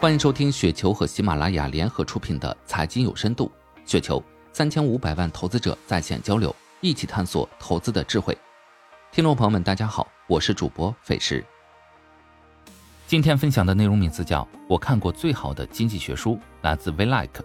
欢迎收听雪球和喜马拉雅联合出品的财经有深度。雪球3500万投资者在线交流，一起探索投资的智慧。听众朋友们大家好，我是主播斐石。今天分享的内容名字叫我看过最好的经济学书，来自 VLike。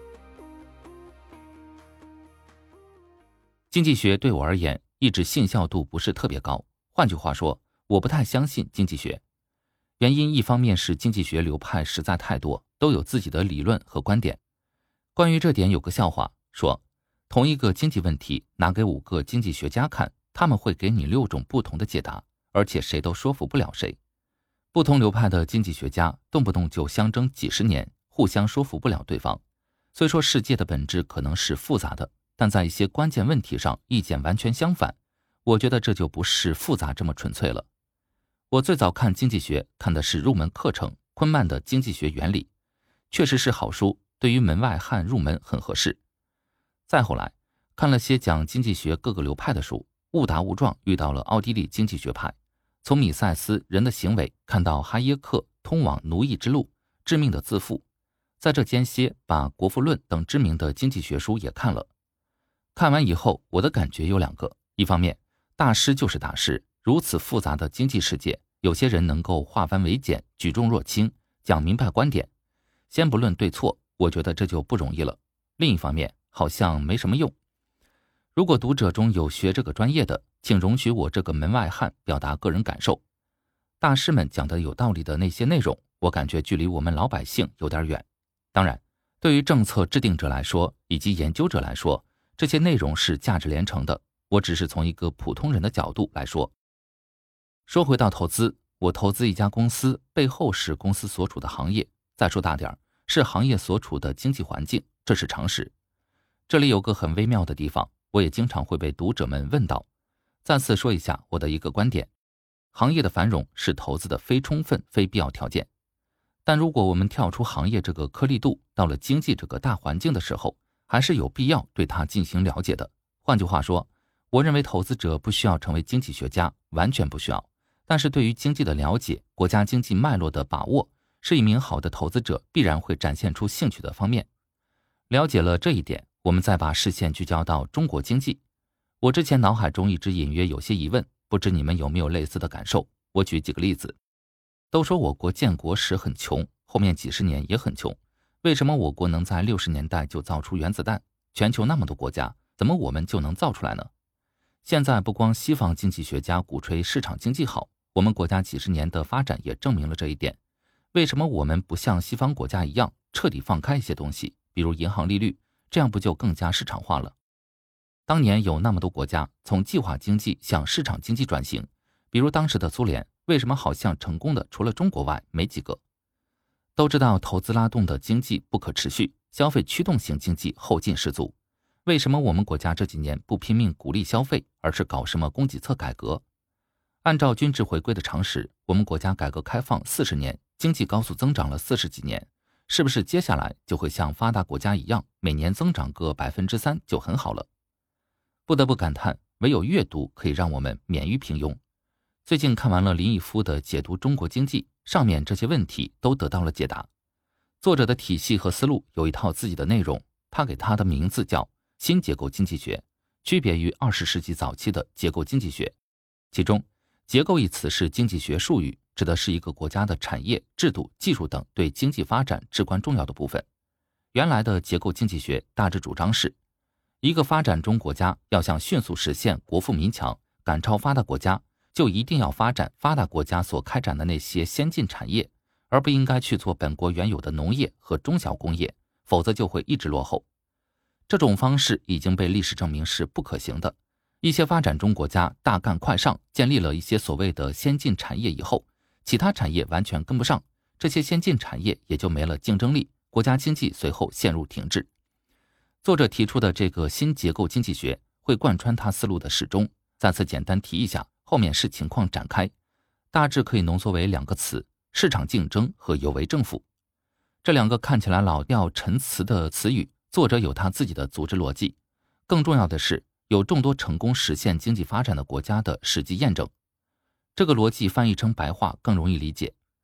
经济学对我而言一直信效度不是特别高，换句话说，我不太相信经济学。原因一方面是经济学流派实在太多，都有自己的理论和观点。关于这点有个笑话，说同一个经济问题拿给5个经济学家看，他们会给你6种不同的解答，而且谁都说服不了谁。不同流派的经济学家动不动就相争几十年，互相说服不了对方。虽说世界的本质可能是复杂的，但在一些关键问题上意见完全相反，我觉得这就不是复杂这么纯粹了。我最早看经济学看的是入门课程昆曼的经济学原理，确实是好书，对于门外汉入门很合适。再后来看了些讲经济学各个流派的书，误打误撞遇到了奥地利经济学派，从米塞斯人的行为看到哈耶克通往奴役之路致命的自负，在这间歇把国富论等知名的经济学书也看了。看完以后我的感觉有2个，一方面大师就是大师，如此复杂的经济世界，有些人能够化繁为简，举重若轻，讲明白观点。先不论对错，我觉得这就不容易了。另一方面，好像没什么用。如果读者中有学这个专业的，请容许我这个门外汉表达个人感受。大师们讲的有道理的那些内容，我感觉距离我们老百姓有点远。当然，对于政策制定者来说，以及研究者来说，这些内容是价值连城的。我只是从一个普通人的角度来说。说回到投资，我投资一家公司，背后是公司所处的行业，再说大点，是行业所处的经济环境，这是常识。这里有个很微妙的地方，我也经常会被读者们问到。再次说一下我的一个观点，行业的繁荣是投资的非充分非必要条件。但如果我们跳出行业这个颗粒度，到了经济这个大环境的时候，还是有必要对它进行了解的。换句话说，我认为投资者不需要成为经济学家，完全不需要。但是对于经济的了解，国家经济脉络的把握，是一名好的投资者必然会展现出兴趣的方面。了解了这一点，我们再把视线聚焦到中国经济。我之前脑海中一直隐约有些疑问，不知你们有没有类似的感受。我举几个例子。都说我国建国时很穷，后面几十年也很穷，为什么我国能在60年代就造出原子弹？全球那么多国家，怎么我们就能造出来呢？现在不光西方经济学家鼓吹市场经济好，我们国家几十年的发展也证明了这一点。为什么我们不像西方国家一样彻底放开一些东西，比如银行利率，这样不就更加市场化了？当年有那么多国家从计划经济向市场经济转型，比如当时的苏联，为什么好像成功的除了中国外没几个？都知道投资拉动的经济不可持续，消费驱动型经济后劲十足。为什么我们国家这几年不拼命鼓励消费，而是搞什么供给侧改革？按照均值回归的常识，我们国家改革开放40年，经济高速增长了40几年，是不是接下来就会像发达国家一样，每年增长个3%就很好了？不得不感叹，唯有阅读可以让我们免于平庸。最近看完了林毅夫的解读中国经济，上面这些问题都得到了解答。作者的体系和思路有一套自己的内容，他给他的名字叫新结构经济学，区别于20世纪早期的结构经济学。其中结构一词是经济学术语，指的是一个国家的产业、制度、技术等对经济发展至关重要的部分。原来的结构经济学大致主张是，一个发展中国家要想迅速实现国富民强，赶超发达国家，就一定要发展发达国家所开展的那些先进产业，而不应该去做本国原有的农业和中小工业，否则就会一直落后。这种方式已经被历史证明是不可行的。一些发展中国家大干快上，建立了一些所谓的先进产业以后，其他产业完全跟不上，这些先进产业也就没了竞争力，国家经济随后陷入停滞。作者提出的这个新结构经济学会贯穿他思路的始终，再次简单提一下，后面视情况展开，大致可以浓缩为2个词：市场竞争和有为政府。这2个看起来老调陈词的词语，作者有他自己的组织逻辑，更重要的是有众多成功实现经济发展的国家的实际验证。这个逻辑翻译成白话更容易理解。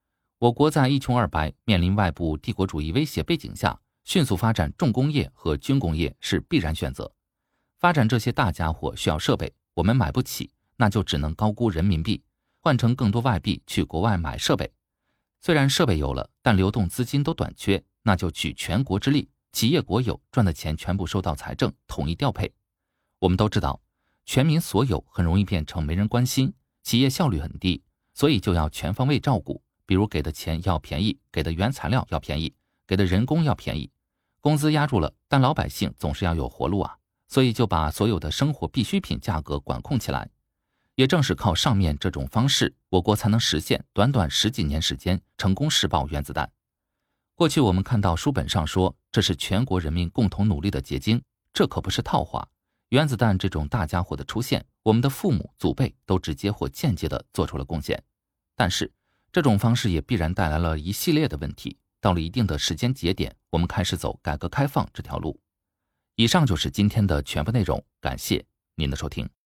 我国在一穷二白、面临外部帝国主义威胁背景下，迅速发展重工业和军工业是必然选择。发展这些大家伙需要设备，我们买不起，那就只能高估人民币，换成更多外币去国外买设备。虽然设备有了，但流动资金都短缺，那就举全国之力，企业国有赚的钱全部收到财政，统一调配。我们都知道，全民所有很容易变成没人关心，企业效率很低，所以就要全方位照顾，比如给的钱要便宜，给的原材料要便宜，给的人工要便宜。工资压住了，但老百姓总是要有活路啊，所以就把所有的生活必需品价格管控起来。也正是靠上面这种方式，我国才能实现短短10几年时间成功试爆原子弹。过去我们看到书本上说这是全国人民共同努力的结晶，这可不是套话。原子弹这种大家伙的出现，我们的父母祖辈都直接或间接地做出了贡献。但是这种方式也必然带来了一系列的问题，到了一定的时间节点，我们开始走改革开放这条路。以上就是今天的全部内容，感谢您的收听。